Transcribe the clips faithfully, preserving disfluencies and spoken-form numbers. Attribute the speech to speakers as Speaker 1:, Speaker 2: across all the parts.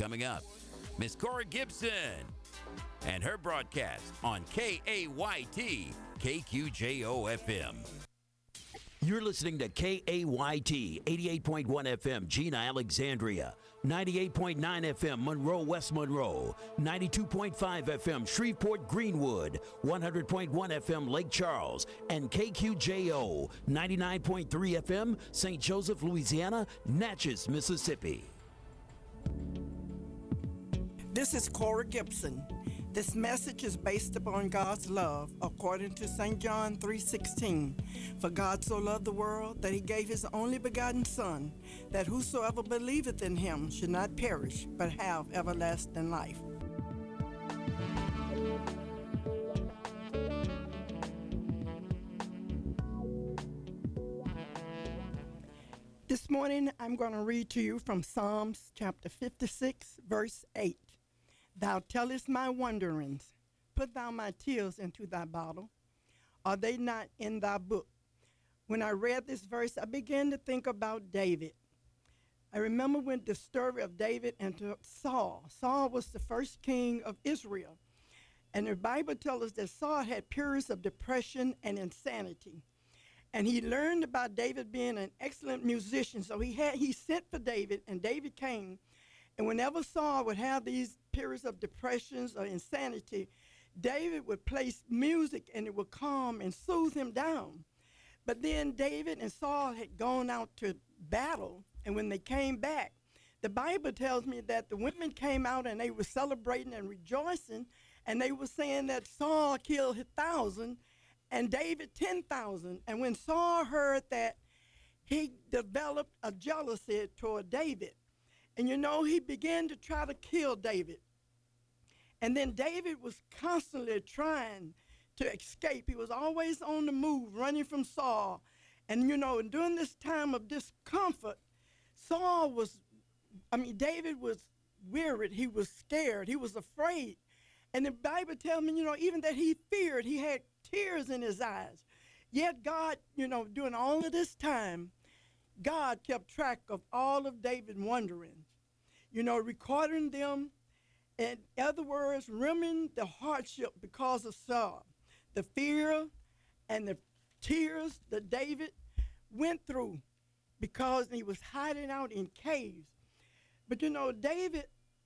Speaker 1: coming up. Miss Cora Gibson and her broadcast on K A Y T, K Q J O F M.
Speaker 2: You're listening to K A Y T, eighty-eight point one F M, Gina, Alexandria, ninety-eight point nine F M, Monroe, West Monroe, ninety-two point five F M, Shreveport, Greenwood, one hundred point one F M, Lake Charles, and K Q J O, ninety-nine point three F M, Saint Joseph, Louisiana, Natchez, Mississippi.
Speaker 3: This is Cora Gibson. This message is based upon God's love, according to Saint John three sixteen. For God so loved the world that he gave his only begotten Son, that whosoever believeth in him should not perish, but have everlasting life. This morning, I'm going to read to you from Psalms chapter fifty-six, verse eight. Thou tellest my wanderings, put thou my tears into thy bottle. Are they not in thy book? When I read this verse, I began to think about David. I remember when the story of David and Saul. Saul was the first king of Israel. And the Bible tells us that Saul had periods of depression and insanity. And he learned about David being an excellent musician. So he had he sent for David, and David came. And whenever Saul would have these periods of depressions or insanity, David would play music and it would calm and soothe him down. But then David and Saul had gone out to battle, and when they came back, the Bible tells me that the women came out and they were celebrating and rejoicing, and they were saying that Saul killed a thousand and David ten thousand. And when Saul heard that, he developed a jealousy toward David. And you know, he began to try to kill David. And then David was constantly trying to escape. He was always on the move, running from Saul. And you know, during this time of discomfort, Saul was, I mean, David was wearied. He was scared. He was afraid. And the Bible tells me, you know, even that he feared, he had tears in his eyes. Yet God, you know, during all of this time, God kept track of all of David's wanderings, you know, recording them. In other words, remembering the hardship because of Saul, the fear and the tears that David went through because he was hiding out in caves. But, you know, David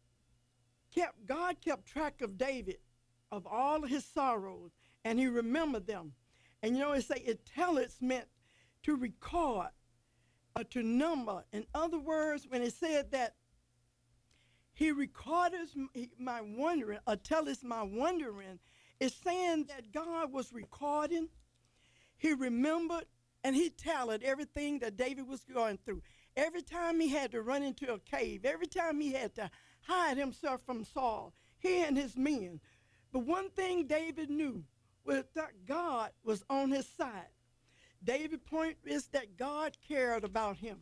Speaker 3: kept, God kept track of David, of all of his sorrows, and he remembered them. And, you know, it say it telleth meant to record or to number. In other words, when it said that he recorded my wandering, or telleth my wandering, it's saying that God was recording, he remembered, and he tallied everything that David was going through. Every time he had to run into a cave, every time he had to hide himself from Saul, he and his men. But one thing David knew was that God was on his side. David's point is that God cared about him.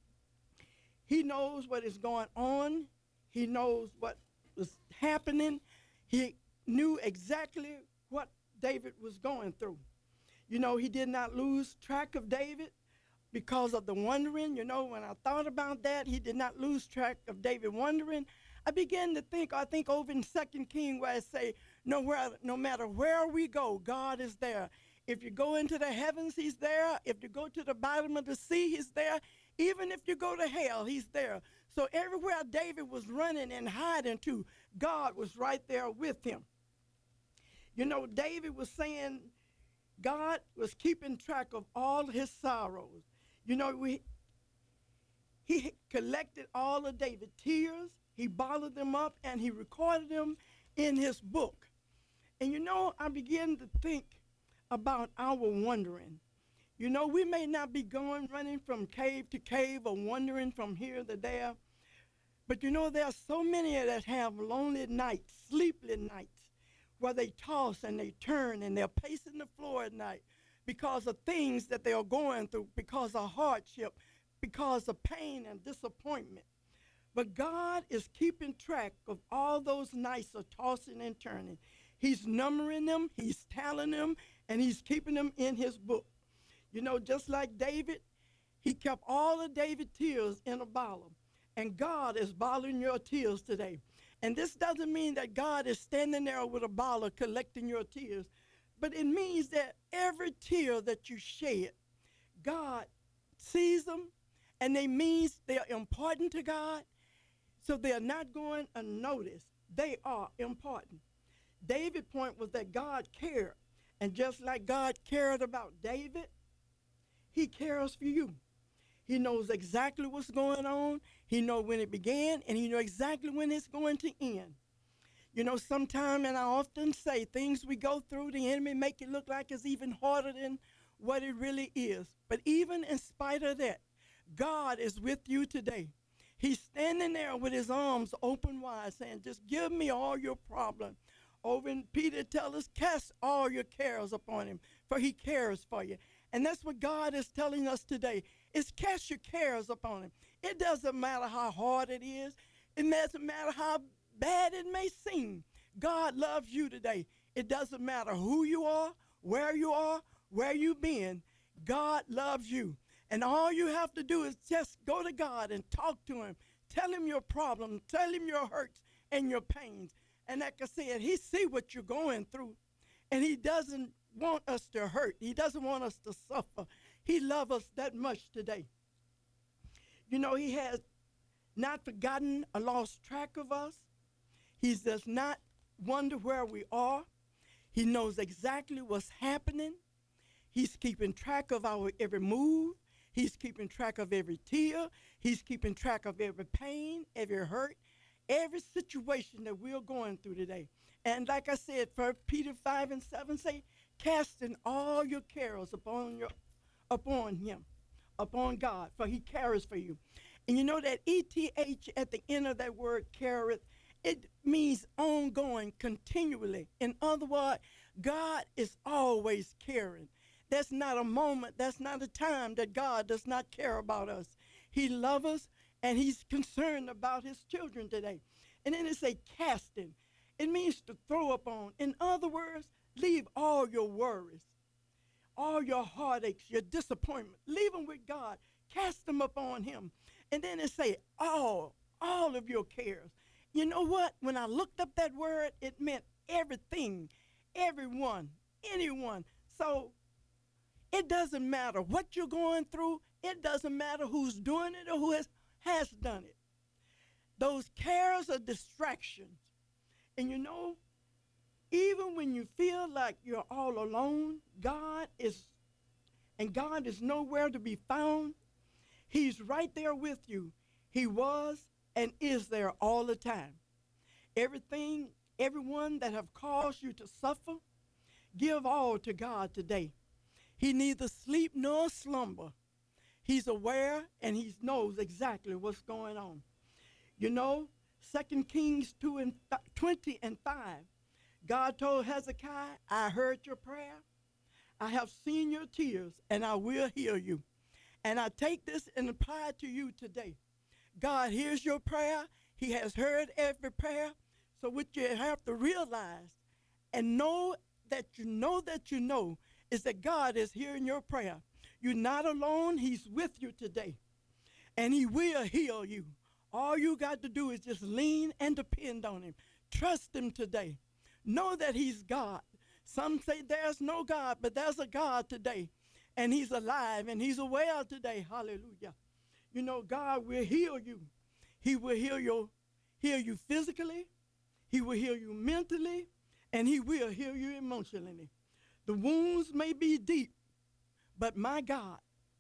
Speaker 3: He knows what is going on. He knows what was happening. He knew exactly what David was going through. You know, he did not lose track of David because of the wandering. You know, when I thought about that, he did not lose track of David wandering. I began to think, I think over in Second King where I say, no, where, no matter where we go, God is there. If you go into the heavens, he's there. If you go to the bottom of the sea, he's there. Even if you go to hell, he's there. So everywhere David was running and hiding to, God was right there with him. You know, David was saying God was keeping track of all his sorrows. You know, we, he collected all of David's tears, he bottled them up, and he recorded them in his book. And you know, I began to think about our wandering. You know, we may not be going running from cave to cave or wandering from here to there, but you know, there are so many that have lonely nights, sleepless nights, where they toss and they turn and they're pacing the floor at night because of things that they are going through, because of hardship, because of pain and disappointment. But God is keeping track of all those nights of tossing and turning. He's numbering them, he's tallying them, and he's keeping them in his book. You know, just like David, he kept all of David's tears in a bottle. And God is bottling your tears today. And this doesn't mean that God is standing there with a bottle collecting your tears, but it means that every tear that you shed, God sees them, and they means they are important to God, so they are not going unnoticed. They are important. David's point was that God cared, and just like God cared about David, he cares for you. He knows exactly what's going on. He knows when it began, and he knows exactly when it's going to end. You know, sometimes, and I often say, things we go through, the enemy make it look like it's even harder than what it really is. But even in spite of that, God is with you today. He's standing there with his arms open wide saying, just give me all your problems. Over in Peter tells us, cast all your cares upon him, for he cares for you. And that's what God is telling us today, is cast your cares upon him. It doesn't matter how hard it is. It doesn't matter how bad it may seem. God loves you today. It doesn't matter who you are, where you are, where you've been. God loves you. And all you have to do is just go to God and talk to him. Tell him your problem. Tell him your hurts and your pains. And like I said, he sees what you're going through. And he doesn't want us to hurt. He doesn't want us to suffer. He loves us that much today. You know, he has not forgotten or lost track of us. He does not wonder where we are. He knows exactly what's happening. He's keeping track of our every move. He's keeping track of every tear. He's keeping track of every pain, every hurt, every situation that we're going through today. And like I said, First Peter five and seven say, casting all your cares upon your upon him, upon God, for he cares for you. And you know that E T H at the end of that word careth, it means ongoing, continually. In other words, God is always caring. That's not a moment, that's not a time that God does not care about us. He loves us, and he's concerned about his children today. And then it say casting. It means to throw upon. In other words, leave all your worries, all your heartaches, your disappointment. Leave them with God. Cast them upon him. And then it say all, all of your cares. You know what? When I looked up that word, it meant everything, everyone, anyone. So it doesn't matter what you're going through. It doesn't matter who's doing it or who has, has done it. Those cares are distractions. And you know, even when you feel like you're all alone, God is, and God is nowhere to be found, he's right there with you. He was and is there all the time. Everything, everyone that have caused you to suffer, give all to God today. He neither sleep nor slumber. He's aware and he knows exactly what's going on. You know, Second Kings two and twenty and five, God told Hezekiah, I heard your prayer. I have seen your tears, and I will heal you. And I take this and apply it to you today. God hears your prayer. He has heard every prayer. So what you have to realize and know that you know that you know is that God is hearing your prayer. You're not alone. He's with you today. And he will heal you. All you got to do is just lean and depend on him. Trust him today. Know that he's God. Some say there's no God, but there's a God today. And he's alive and he's aware today. Hallelujah. You know, God will heal you. He will heal you, heal you physically. He will heal you mentally. And he will heal you emotionally. The wounds may be deep, but my God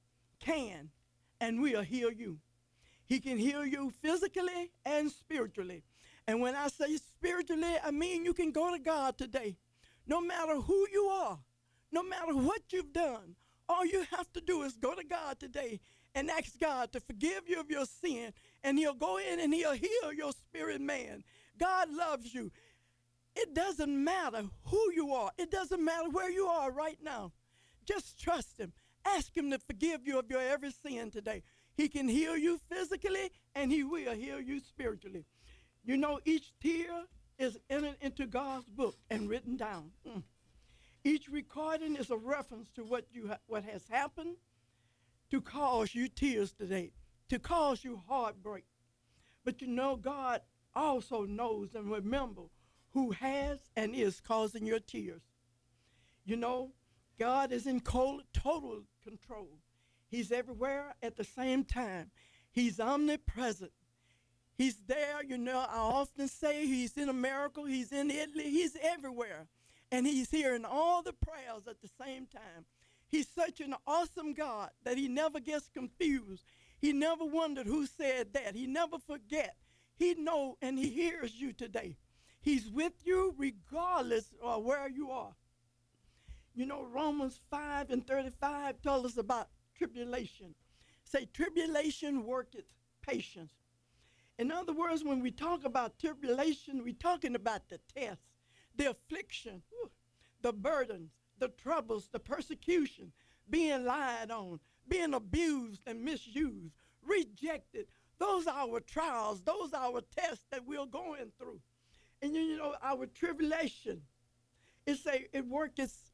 Speaker 3: can and will heal you. He can heal you physically and spiritually. And when I say spiritually, I mean you can go to God today. No matter who you are, no matter what you've done, all you have to do is go to God today and ask God to forgive you of your sin, and he'll go in and he'll heal your spirit man. God loves you. It doesn't matter who you are. It doesn't matter where you are right now. Just trust him. Ask him to forgive you of your every sin today. He can heal you physically, and he will heal you spiritually. You know, each tear is entered into God's book and written down. Mm. Each recording is a reference to what you ha- what has happened to cause you tears today, to cause you heartbreak. But you know, God also knows and remember who has and is causing your tears. You know, God is in total control. He's everywhere at the same time. He's omnipresent. He's there, you know, I often say he's in America, he's in Italy, he's everywhere. And he's hearing all the prayers at the same time. He's such an awesome God that he never gets confused. He never wondered who said that. He never forget. He know and he hears you today. He's with you regardless of where you are. You know, Romans five and thirty-five tell us about tribulation. Say, tribulation worketh patience. In other words, when we talk about tribulation, we're talking about the test, the affliction, whew, the burdens, the troubles, the persecution, being lied on, being abused and misused, rejected. Those are our trials. Those are our tests that we're going through. And you know, our tribulation, it's a, it worketh,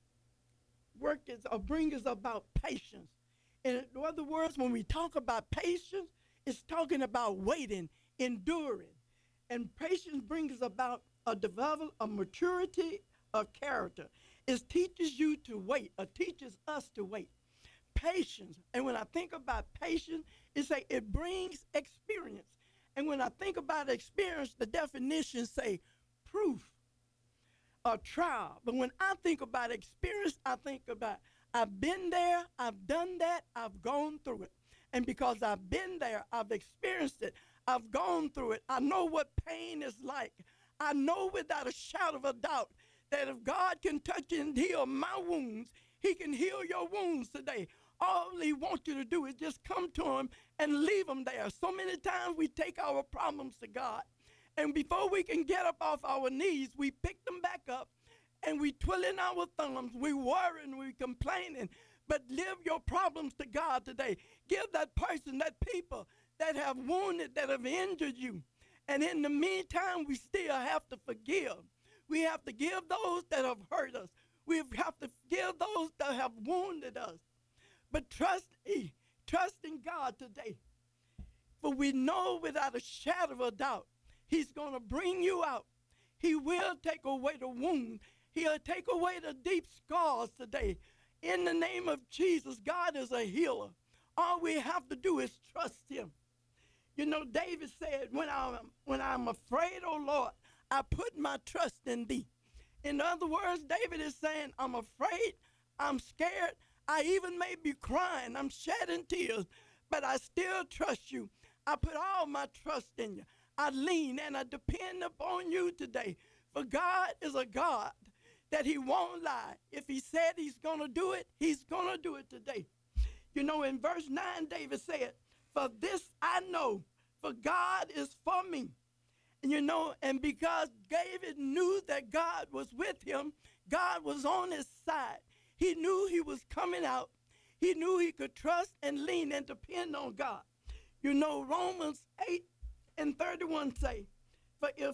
Speaker 3: worketh or brings us about patience. In other words, when we talk about patience, it's talking about waiting, enduring. And patience brings about a develop, a maturity of character. It teaches you to wait, or teaches us to wait. Patience. And when I think about patience, it's like it brings experience. And when I think about experience, the definitions say proof, a trial. But when I think about experience, I think about I've been there, I've done that, I've gone through it. And because I've been there, I've experienced it, I've gone through it, I know what pain is like. I know without a shadow of a doubt that if God can touch and heal my wounds, he can heal your wounds today. All he wants you to do is just come to him and leave them there. So many times we take our problems to God, and before we can get up off our knees, we pick them back up, and we twiddling our thumbs, we worrying, we complaining. But live your problems to God today. Give that person, that people that have wounded, that have injured you. And in the meantime, we still have to forgive. We have to give those that have hurt us. We have to give those that have wounded us. But trust, trust in God today. For we know without a shadow of a doubt, he's going to bring you out. He will take away the wound. He'll take away the deep scars today. In the name of Jesus, God is a healer. All we have to do is trust him. You know, David said, when I'm, when I'm afraid, oh Lord, I put my trust in thee. In other words, David is saying, I'm afraid, I'm scared, I even may be crying, I'm shedding tears, but I still trust you. I put all my trust in you. I lean and I depend upon you today. For God is a God that he won't lie. If he said he's going to do it, he's going to do it today. You know, in verse nine, David said, for this I know, for God is for me. And you know, and because David knew that God was with him, God was on his side. He knew he was coming out. He knew he could trust and lean and depend on God. You know, Romans eight and thirty-one say, for if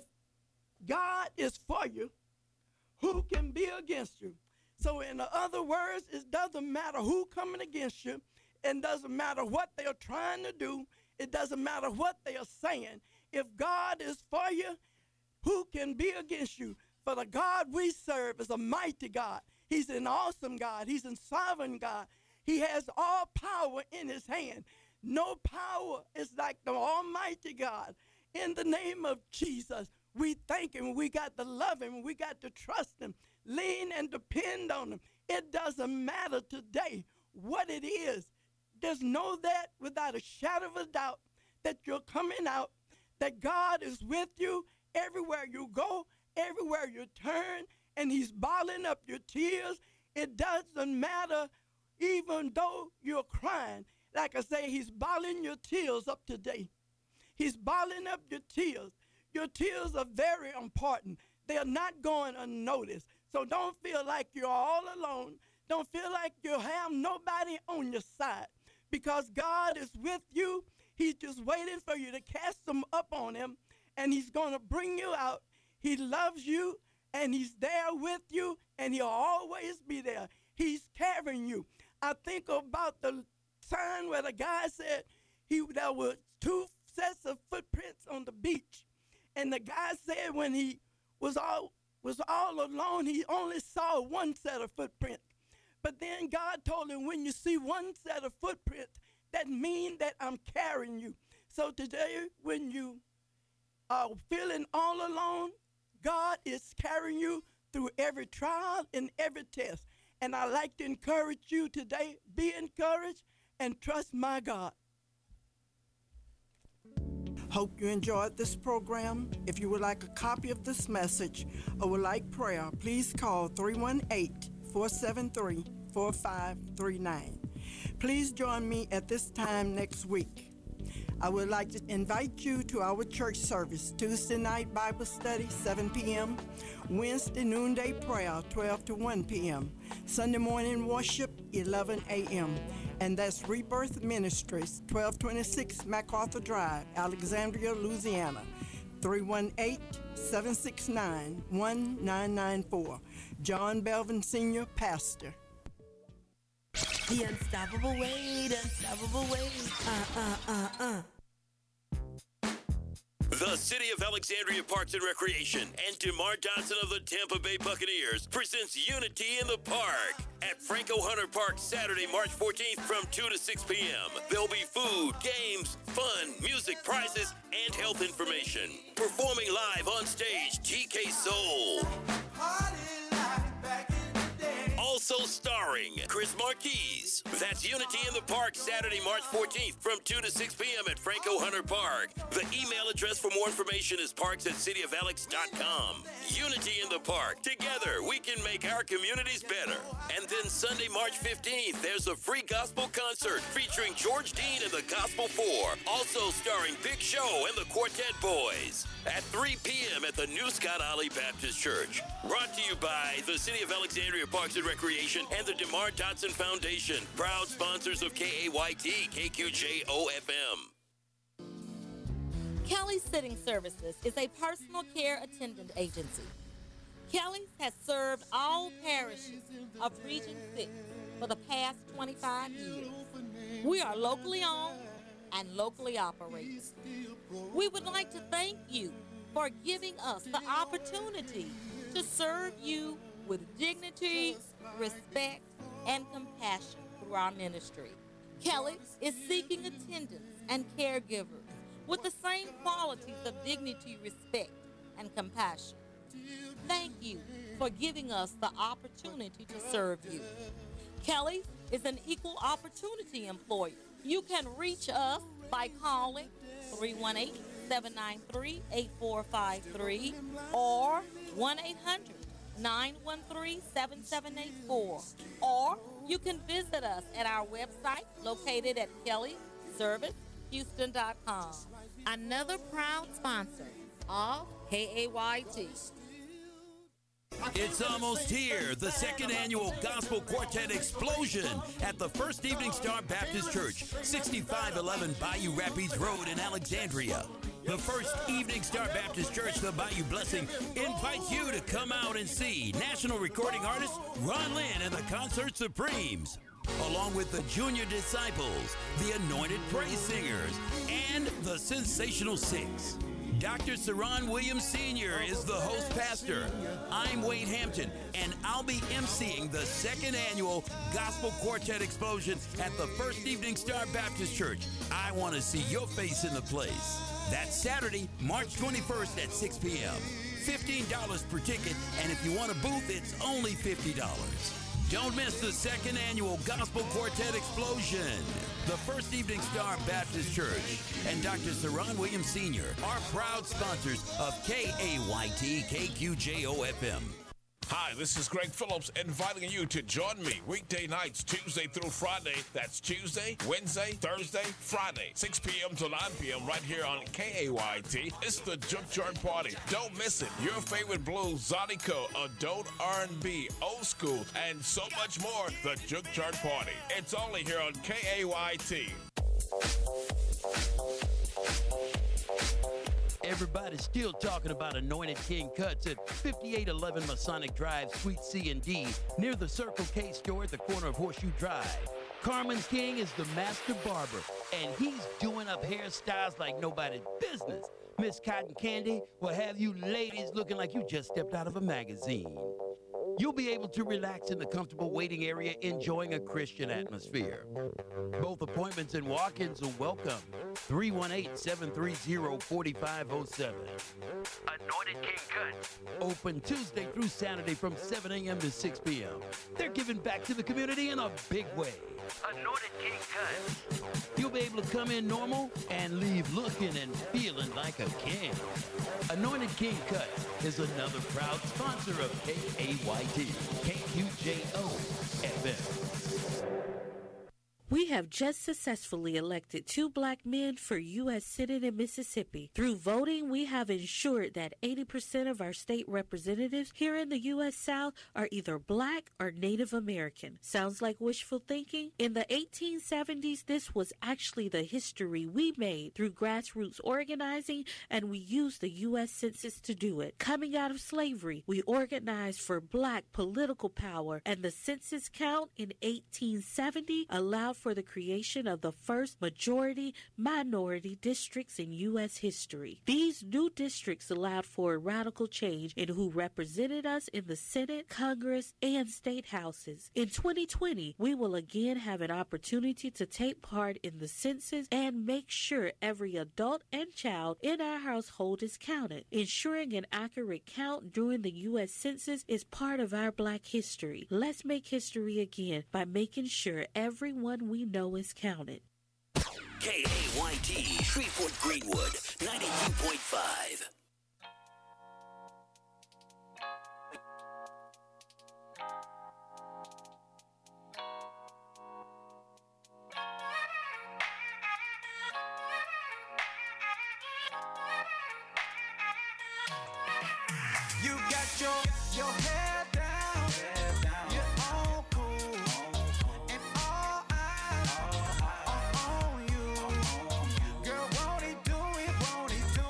Speaker 3: God is for you, who can be against you? So in other words, it doesn't matter who coming against you. It doesn't matter what they are trying to do. It doesn't matter what they are saying. If God is for you, who can be against you? For the God we serve is a mighty God. He's an awesome God. He's a sovereign God. He has all power in his hand. No power is like the almighty God. In the name of Jesus, we thank him. We got to love him. We got to trust him. Lean and depend on him. It doesn't matter today what it is. Just know that without a shadow of a doubt that you're coming out, that God is with you everywhere you go, everywhere you turn, and he's bottling up your tears. It doesn't matter even though you're crying. Like I say, he's bottling your tears up today. He's bottling up your tears. Your tears are very important. They are not going unnoticed. So don't feel like you're all alone. Don't feel like you have nobody on your side, because God is with you. He's just waiting for you to cast them up on him, and he's going to bring you out. He loves you, and he's there with you, and he'll always be there. He's carrying you. I think about the sign where the guy said he there were two sets of footprints on the beach. And the guy said when he was all was all alone, he only saw one set of footprints. But then God told him, when you see one set of footprints, that means that I'm carrying you. So today, when you are feeling all alone, God is carrying you through every trial and every test. And I'd like to encourage you today, be encouraged and trust my God. Hope you enjoyed this program. If you would like a copy of this message or would like prayer, please call three one eight, four seven three, four five three nine. Please join me at this time next week. I would like to invite you to our church service, Tuesday night Bible study, seven p.m., Wednesday noonday prayer, twelve to one p.m., Sunday morning worship, eleven a.m., and that's Rebirth Ministries, twelve twenty-six MacArthur Drive, Alexandria, Louisiana, three one eight, seven six nine, one nine nine four. John Belvin, Senior Pastor.
Speaker 4: The unstoppable weight, unstoppable weight. Uh, uh, uh, uh.
Speaker 2: The City of Alexandria Parks and Recreation and DeMar Dodson of the Tampa Bay Buccaneers presents Unity in the Park at Franco Hunter Park Saturday, March fourteenth from two to six p.m. There'll be food, games, fun, music, prizes, and health information. Performing live on stage, T K Soul. Also starring Chris Marquise. That's Unity in the Park Saturday, March fourteenth from two to six p.m. at Franco Hunter Park. The email address for more information is parks at city of alex dot com. Unity in the Park. Together, we can make our communities better. And then Sunday, March fifteenth, there's a free gospel concert featuring George Dean and the Gospel Four. Also starring Big Show and the Quartet Boys. At three p.m. at the New Scott Alley Baptist Church. Brought to you by the City of Alexandria Parks and Recreation and the DeMar Dodson Foundation. Proud sponsors of K A Y T, K Q J O F M.
Speaker 4: Kelly's Sitting Services is a personal care attendant agency. Kelly's has served all parishes of Region six for the past twenty-five years. We are locally owned and locally operated. We would like to thank you for giving us the opportunity to serve you with dignity, respect, and compassion through our ministry. Kelly is seeking attendants and caregivers with the same qualities of dignity, respect, and compassion. Thank you for giving us the opportunity to serve you. Kelly is an equal opportunity employer. You can reach us by calling three one eight, seven nine three, eight four five three or one eight hundred, nine one three, seven seven eight four. Or you can visit us at our website located at kelly service houston dot com. Another proud sponsor of K A Y T.
Speaker 2: It's almost here, the second annual Gospel Quartet Explosion at the First Evening Star Baptist Church, sixty-five eleven Bayou Rapids Road in Alexandria. The First Evening Star Baptist Church, the Bayou Blessing, invites you to come out and see national recording artist Ron Lynn and the Concert Supremes, along with the Junior Disciples, the Anointed Praise Singers, and the Sensational Six. Doctor Saron Williams Senior is the host pastor. I'm Wade Hampton, and I'll be emceeing the second annual Gospel Quartet Explosion at the First Evening Star Baptist Church. I want to see your face in the place. That's Saturday, March twenty-first at six p.m. fifteen dollars per ticket, and if you want a booth, it's only fifty dollars. Don't miss the second annual Gospel Quartet Explosion. The First Evening Star Baptist Church and Doctor Saron Williams Senior are proud sponsors of K A Y T K Q J O F M.
Speaker 5: Hi, this is Greg Phillips inviting you to join me weekday nights, Tuesday through Friday. That's Tuesday, Wednesday, Thursday, Friday, six p.m. to nine p.m. right here on K A Y T. It's the Junkyard Party. Don't miss it. Your favorite blues, Zydeco, adult R and B, old school, and so much more. The Junkyard Party. It's only here on K A Y T.
Speaker 2: Everybody's still talking about Anointed King Cuts at fifty-eight eleven Masonic Drive, Suite C and D, near the Circle K store at the corner of Horseshoe Drive. Carmen King is the master barber, and he's doing up hairstyles like nobody's business. Miss Cotton Candy will have you ladies looking like you just stepped out of a magazine. You'll be able to relax in the comfortable waiting area, enjoying a Christian atmosphere. Both appointments and walk-ins are welcome. three one eight, seven three zero, four five zero seven. Anointed King Cuts. Open Tuesday through Saturday from seven a.m. to six p.m. They're giving back to the community in a big way. Anointed King Cuts. You'll be able to come in normal and leave looking and feeling like a king. Anointed King Cuts is another proud sponsor of K A Y T, K Q J O F M.
Speaker 6: We have just successfully elected two black men for U S Senate in Mississippi. Through voting, we have ensured that eighty percent of our state representatives here in the U S South are either black or Native American. Sounds like wishful thinking? In the eighteen seventies, this was actually the history we made through grassroots organizing, and we used the U S Census to do it. Coming out of slavery, we organized for black political power, and the census count in eighteen seventy allowed for the creation of the first majority minority districts in U S history. These new districts allowed for a radical change in who represented us in the Senate, Congress, and state houses. In twenty twenty, we will again have an opportunity to take part in the census and make sure every adult and child in our household is counted. Ensuring an accurate count during the U S Census is part of our black history. Let's make history again by making sure everyone we know is counted.
Speaker 2: K A Y T, Shreveport Greenwood, ninety-two point five.
Speaker 7: You got your, your head down, head down. You're all cool, and all eyes are on you. Girl, won't he do it, won't he do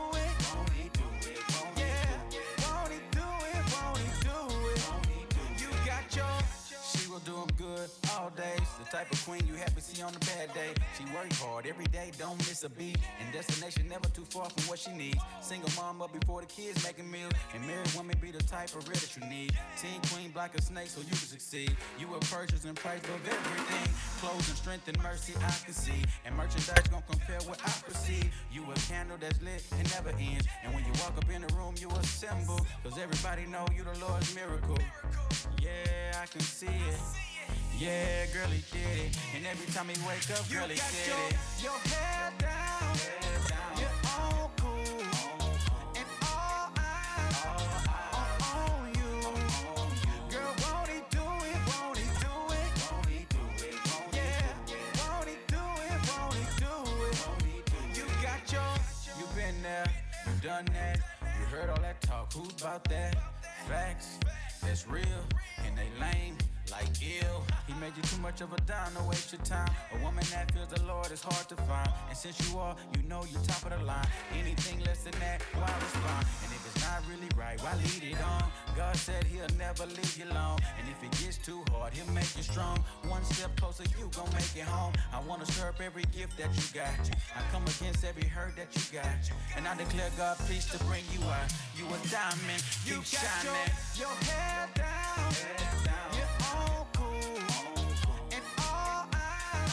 Speaker 7: it? Yeah, won't he do it, won't he do it? You got your, she will do them good all days. The type of queen you happy see on a bad day. She work hard every day, don't miss a beat. And destination never too far from what she needs. Single mom up before the kids making meals. And married woman be the type of real that you need. Teen queen, black a snake so you can succeed. You a purchase and price of everything. Clothes and strength and mercy I can see. And merchandise gon' compare what I perceive. You a candle that's lit and never ends. And when you walk up in the room, you a symbol. Cause everybody know you the Lord's miracle. Yeah, I can see it. Yeah, girl, he did it. And every time he wake up, girl, he did your, it. Your head down, head down. You're all cool, and all eyes are on you. Girl, won't he do it? Won't he do it? Yeah, won't he do it? Won't he do it? You got your, you been there, you done that. You heard all that talk. Who's about that? Facts, that's real, and they lame. Like ill, he made you too much of a dime, no waste your time. A woman that feels the Lord is hard to find. And since you are, you know you're top of the line. Anything less than that, why respond? And if it's not really right, why lead it on? God said he'll never leave you alone. And if it gets too hard, he'll make you strong. One step closer, you gon' make it home. I wanna stir up every gift that you got. I come against every hurt that you got. And I declare God pleased to bring you out. You a diamond, you keep shining. Your, your head down, head down. You're all cool, and all eyes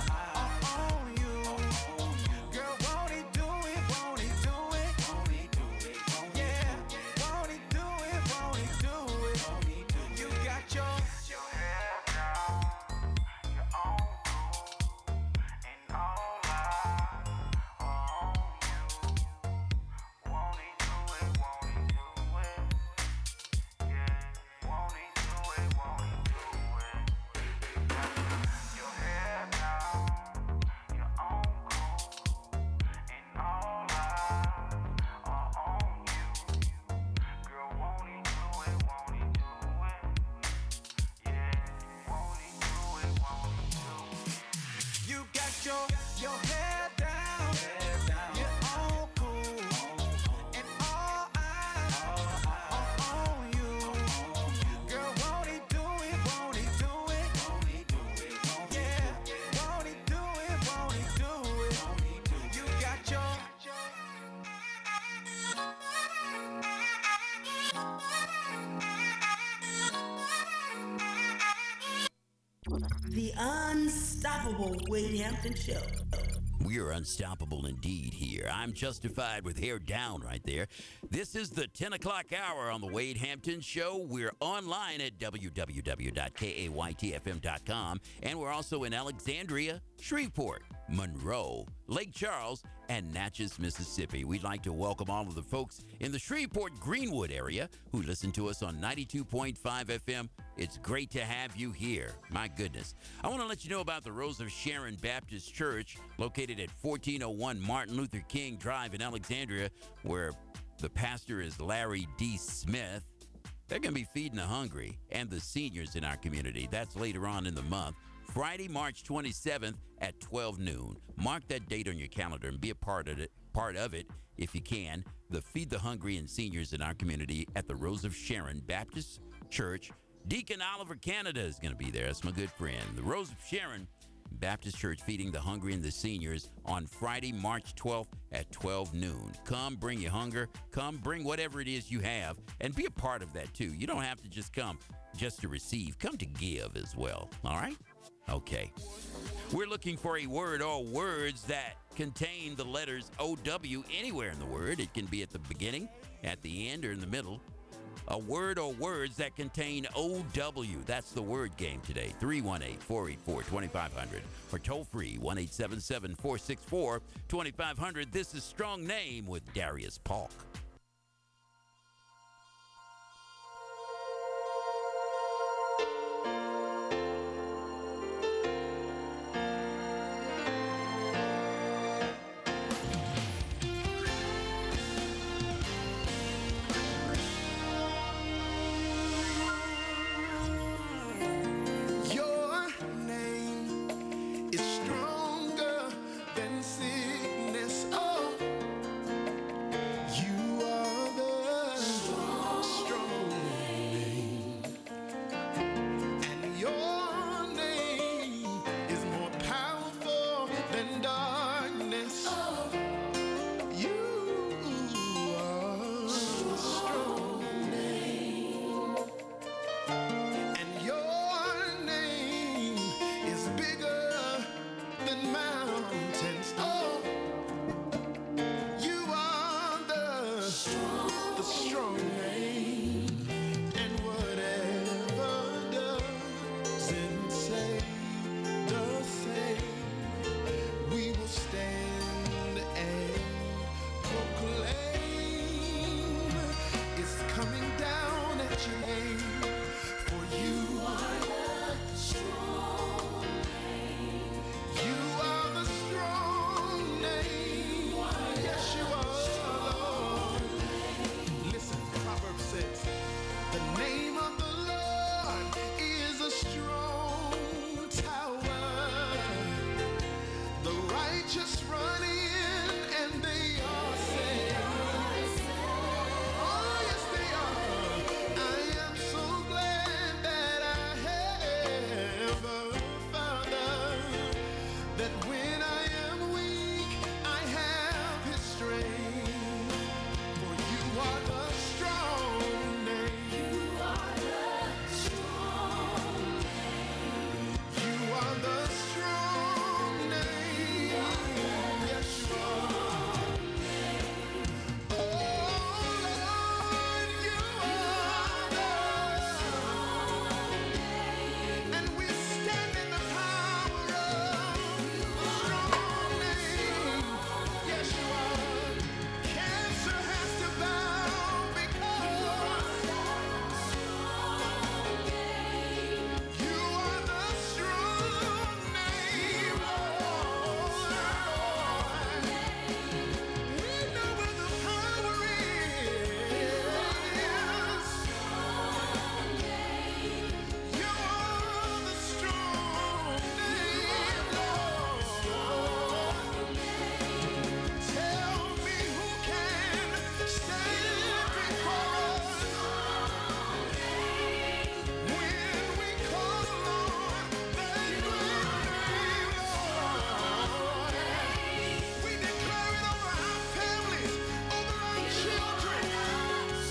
Speaker 7: are on you. Girl, won't he do it? Won't he do it? Yeah, won't he do it? Won't he do it? You got your, your head down. You're all cool, and all eyes are on you. Won't he do it? Won't he do it? Yeah, won't he do it?
Speaker 8: unstoppable Wade Hampton Show.
Speaker 1: We are unstoppable indeed here. I'm justified with hair down right there. This is the ten o'clock hour on the Wade Hampton Show. We're online at w w w dot k a y t f m dot com, and we're also in Alexandria, Shreveport, Monroe, Lake Charles, and Natchez, Mississippi. We'd like to welcome all of the folks in the Shreveport Greenwood area who listen to us on ninety-two point five F M. It's great to have you here. My goodness. I want to let you know about the Rose of Sharon Baptist Church, located at fourteen oh one Martin Luther King Drive in Alexandria, where the pastor is Larry D. Smith. They're going to be feeding the hungry and the seniors in our community. That's later on in the month. Friday, March twenty-seventh at twelve noon. Mark that date on your calendar and be a part of it, part of it if you can. The Feed the Hungry and Seniors in our community at the Rose of Sharon Baptist Church. Deacon Oliver Canada is going to be there. That's my good friend. The Rose of Sharon Baptist Church feeding the hungry and the seniors on Friday, March twelfth at twelve noon. Come, bring your hunger. Come, bring whatever it is you have, and be a part of that, too. You don't have to just come just to receive. Come to give as well, all right? Okay. We're looking for a word or words that contain the letters O W anywhere in the word. It can be at the beginning, at the end, or in the middle. A word or words that contain O W. That's the word game today. three one eight, four eight four, two five zero zero or toll free one eight seven seven, four six four, two five zero zero. This is Strong Name with Darius Polk.